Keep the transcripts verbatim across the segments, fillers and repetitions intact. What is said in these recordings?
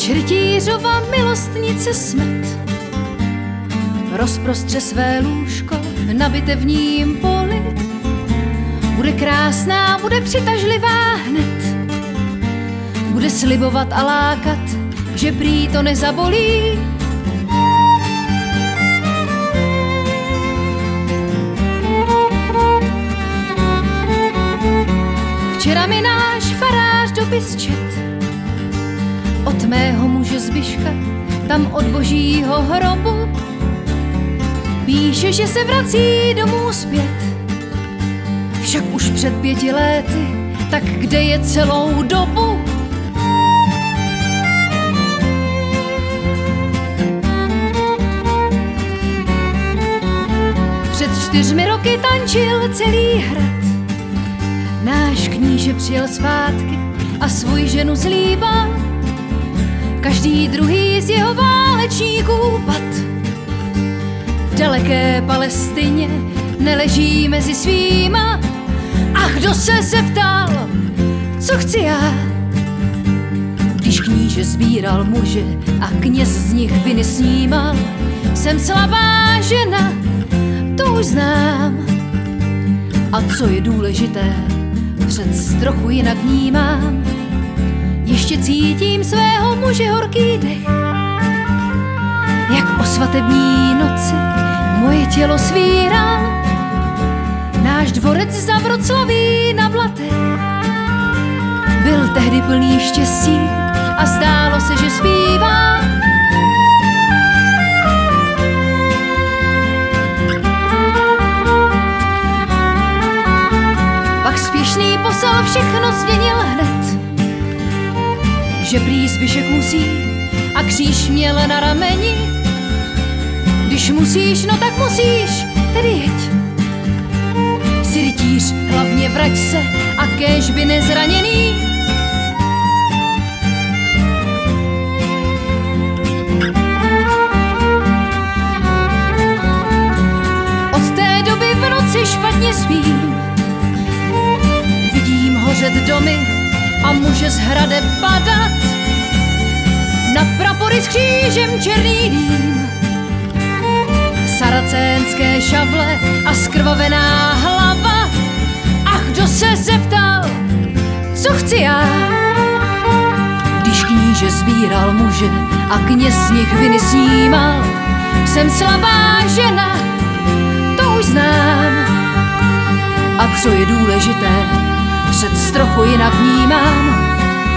Až rytířova milostnice smrt rozprostře své lůžko na bitevním poli, bude krásná, bude přitažlivá hned, bude slibovat a lákat, že prý to nezabolí. Včera mi náš farář dopis čet od mého muže Zbyška, tam od božího hrobu. Píše, že se vrací domů zpět, však už před pěti léty, tak kde je celou dobu? Před čtyřmi roky tančil celý hrad, náš kníže přijel zpátky a svou ženu zlíbal. Každý druhý z jeho válečníků pad. V daleké Palestině neleží mezi svýma. A kdo se zeptal, co chci já? Když kníže sbíral muže a kněz z nich viny snímal, jsem slabá žena, to už znám. A co je důležité, přec trochu jinak vnímám. Ještě cítím svého muže horký dech, jak o svatební noci moje tělo svírá. Náš dvorec za Vroclaví na Blatech byl tehdy plný štěstí a zdálo se, že zpívá. Pak spěšný posel všechno změnil hned, že prý Zbyšek musí a kříž měl na rameni. Když musíš, no tak musíš, tedy jeď. Jsi rytíř, hlavně vrať se a kéž by nezraněný. Od té doby v noci špatně spím, vidím hořet domy a muže z hradeb padat. Nad prapory s křížem černý dým, saracénské šavle a skrvavená hlava. Ach, kdo se zeptal, co chci já? Když kníže sbíral muže a kněz z nich viny snímal, jsem slabá žena, to už znám. A co je důležité, přec trochu jinak vnímám.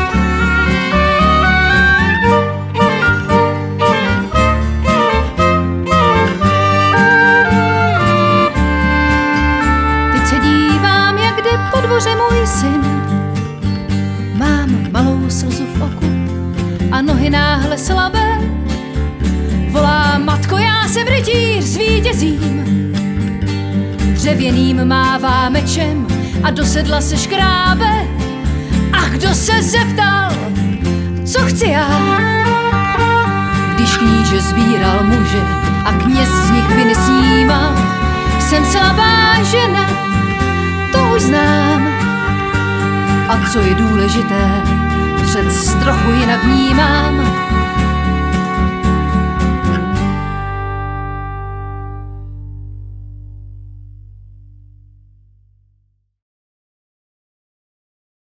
Teď se dívám, jak jde po dvoře můj syn. Mám malou slzu v oku a nohy náhle slabé. Volá: matko, já jsem rytíř, zvítězím. Dřevěným mává mečem a do sedla se škrábe. A kdo se zeptal, co chci já? Když kníže sbíral muže a kněz z nich viny snímal, jsem slabá žena, to už znám. A co je důležité, přec trochu jinak vnímám.